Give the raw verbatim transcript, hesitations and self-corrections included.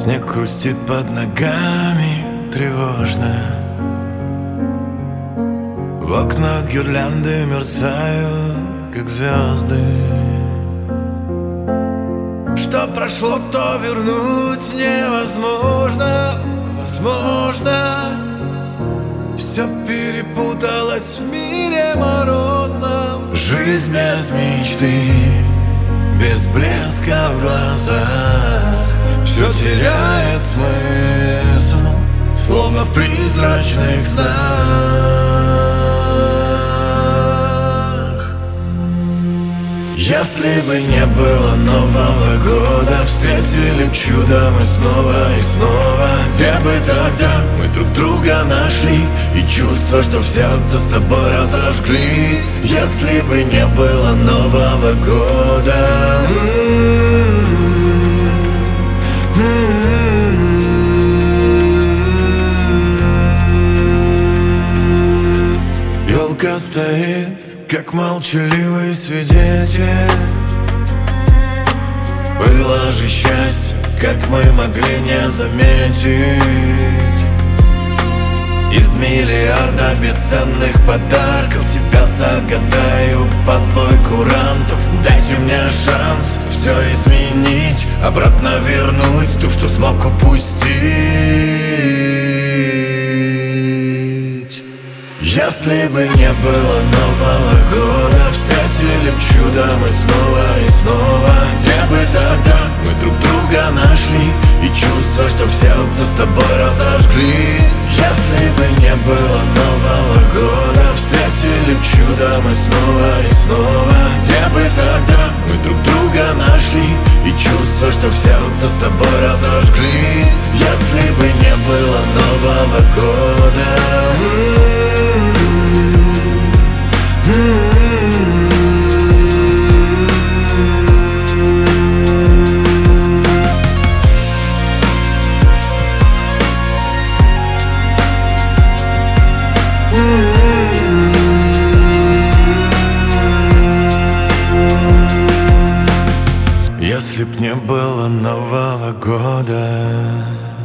Снег хрустит под ногами тревожно. В окнах гирлянды мерцают, как звезды. Что прошло, то вернуть невозможно. Возможно, все перепуталось в мире морозном. Жизнь без мечты, без блеска в глазах, все теряет смысл, словно в призрачных снах. Если бы не было Нового года, встретили б чудо мы снова и снова. Где бы тогда мы друг друга нашли и чувство, что в сердце с тобой разожгли? Если бы не было Нового года. Елка стоит, как молчаливый свидетель. Было же счастье, как мы могли не заметить. Из миллиарда бесценных подарков тебя загадаю под бой курантов. Дайте мне шанс все изменить, обратно вернуть то, что смог упустить. Если бы не было Нового года, встретили б чудо мы снова и снова. Где бы тогда мы друг друга нашли и чувство, что в сердце с тобой разожгли? Если бы не было Нового года, встретили б чудо мы снова и снова. Где бы тогда мы друг друга нашли и чувство, что в сердце с тобой разожгли? Если бы не было Нового года. Если б не было Нового года.